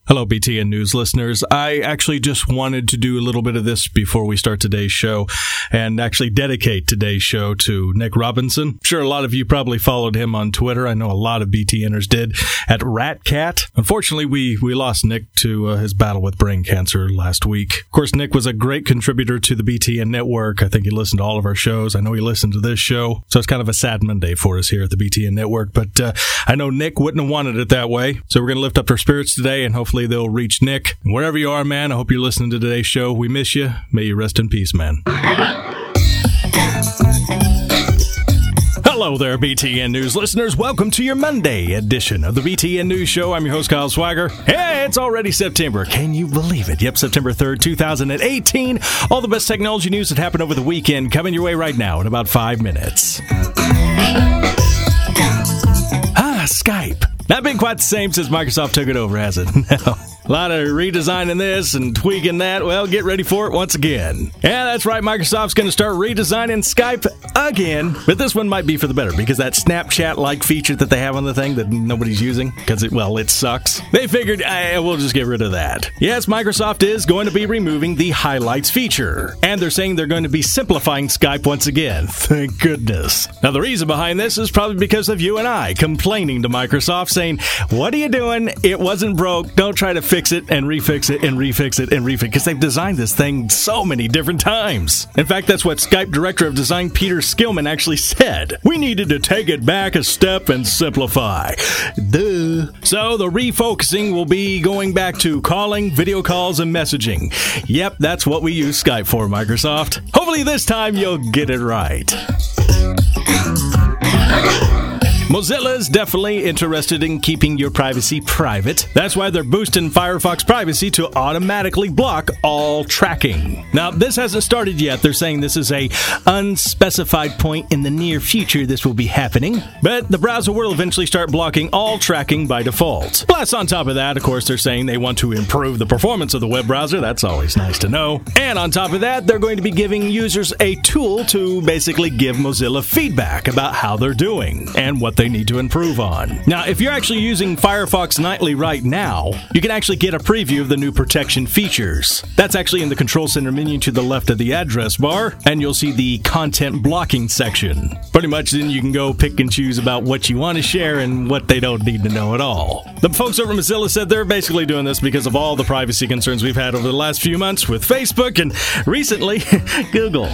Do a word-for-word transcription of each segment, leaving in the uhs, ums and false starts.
Hello, B T N News listeners. I actually just wanted to do a little bit of this before we start today's show and actually dedicate today's show to Nick Robinson. I'm sure a lot of you probably followed him on Twitter. I know a lot of BTNers did at Ratcat. Unfortunately, we, we lost Nick to uh, his battle with brain cancer last week. Of course, Nick was a great contributor to the B T N network. I think he listened to all of our shows. I know he listened to this show. So it's kind of a sad Monday for us here at the B T N network. But uh, I know Nick wouldn't have wanted it that way. So we're going to lift up our spirits today and hopefully they'll reach Nick. And wherever you are, man, I hope you're listening to today's show. We miss you. May you rest in peace, man. Hello there, B T N News listeners. Welcome to your Monday edition of the B T N News Show. I'm your host, Kyle Swagger. Hey, it's already September. Can you believe it? Yep, September third, twenty eighteen. All the best technology news that happened over the weekend coming your way right now in about five minutes. Ah, Skype. Not been quite the same since Microsoft took it over, has it? No. A lot of redesigning this and tweaking that. Well, get ready for it once again. Yeah, that's right. Microsoft's going to start redesigning Skype again. But this one might be for the better because that Snapchat-like feature that they have on the thing that nobody's using because, it, well, it sucks. They figured, eh, we'll just get rid of that. Yes, Microsoft is going to be removing the highlights feature. And they're saying they're going to be simplifying Skype once again. Thank goodness. Now, the reason behind this is probably because of you and I complaining to Microsoft saying, what are you doing? It wasn't broke. Don't try to fix it and refix it and refix it and refix it because they've designed this thing so many different times. In fact, that's what Skype Director of Design Peter Skillman actually said. We needed to take it back a step and simplify. Duh. So the refocusing will be going back to calling, video calls, and messaging. Yep, that's what we use Skype for, Microsoft. Hopefully this time you'll get it right. Mozilla's definitely interested in keeping your privacy private. That's why they're boosting Firefox privacy to automatically block all tracking. Now, this hasn't started yet. They're saying this is a unspecified point in the near future this will be happening. But the browser will eventually start blocking all tracking by default. Plus, on top of that, of course, they're saying they want to improve the performance of the web browser. That's always nice to know. And on top of that, they're going to be giving users a tool to basically give Mozilla feedback about how they're doing and what they need to improve on. Now, if you're actually using Firefox Nightly right now, you can actually get a preview of the new protection features. That's actually in the Control Center menu to the left of the address bar, and you'll see the content blocking section. Pretty much then you can go pick and choose about what you want to share and what they don't need to know at all. The folks over at Mozilla said they're basically doing this because of all the privacy concerns we've had over the last few months with Facebook and recently Google.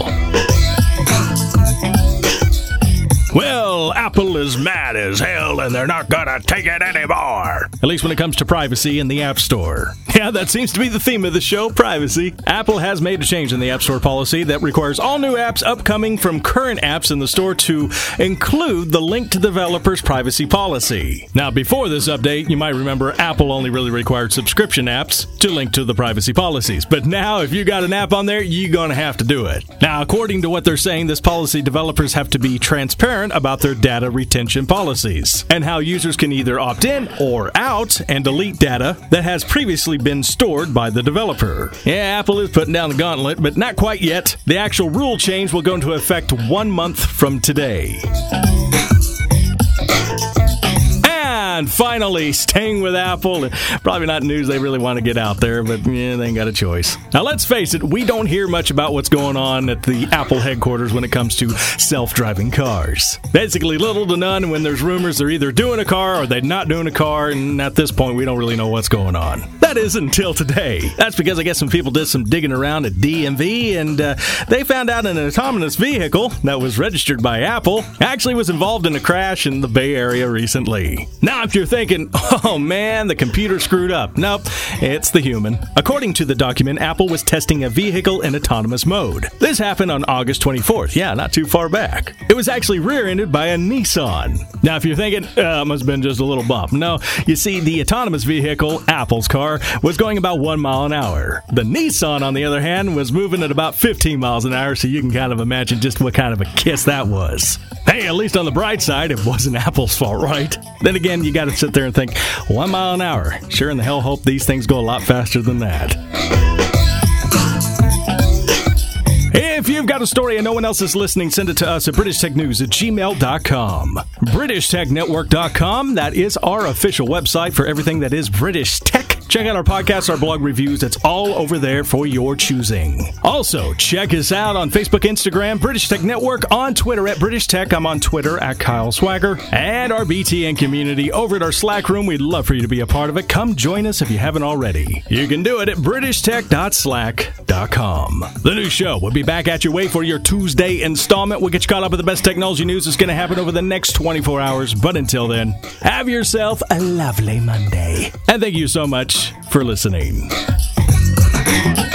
Well, Apple is mad as hell and they're not gonna take it anymore. At least when it comes to privacy in the App Store. Yeah, that seems to be the theme of the show, privacy. Apple has made a change in the App Store policy that requires all new apps upcoming from current apps in the store to include the link to developers' privacy policy. Now, before this update, you might remember Apple only really required subscription apps to link to the privacy policies. But now, if you got an app on there, you're gonna have to do it. Now, according to what they're saying, this policy developers have to be transparent about their data retention policies and how users can either opt in or out and delete data that has previously been stored by the developer. Yeah, Apple is putting down the gauntlet, but not quite yet. The actual rule change will go into effect one month from today. And finally, staying with Apple, probably not news they really want to get out there, but yeah, they ain't got a choice. Now, let's face it, we don't hear much about what's going on at the Apple headquarters when it comes to self-driving cars. Basically, little to none. When there's rumors they're either doing a car or they're not doing a car, and at this point, we don't really know what's going on. That is until today. That's because I guess some people did some digging around at D M V, and uh, they found out an autonomous vehicle that was registered by Apple actually was involved in a crash in the Bay Area recently. Now, if you're thinking, oh man, the computer screwed up. Nope, it's the human. According to the document, Apple was testing a vehicle in autonomous mode. This happened on August twenty-fourth. Yeah, not too far back. It was actually rear-ended by a Nissan. Now, if you're thinking, uh, it must have been just a little bump. No, you see, the autonomous vehicle, Apple's car, was going about one mile an hour. The Nissan, on the other hand, was moving at about fifteen miles an hour, so you can kind of imagine just what kind of a kiss that was. Hey, at least on the bright side, it wasn't Apple's fault, right? Then again, you got to sit there and think, one mile an hour. Sure in the hell hope these things go a lot faster than that. If you've got a story and no one else is listening, send it to us at british tech news at gmail dot com. british tech network dot com, that is our official website for everything that is British Tech. Check out our podcasts, our blog reviews. It's all over there for your choosing. Also, check us out on Facebook, Instagram, British Tech Network, on Twitter at British Tech. I'm on Twitter at Kyle Swagger. And our B T N community over at our Slack room. We'd love for you to be a part of it. Come join us if you haven't already. You can do it at british tech dot slack dot com. The new show will be back at your way for your Tuesday installment. We'll get you caught up with the best technology news that's going to happen over the next twenty-four hours. But until then, have yourself a lovely Monday. And thank you so much for listening.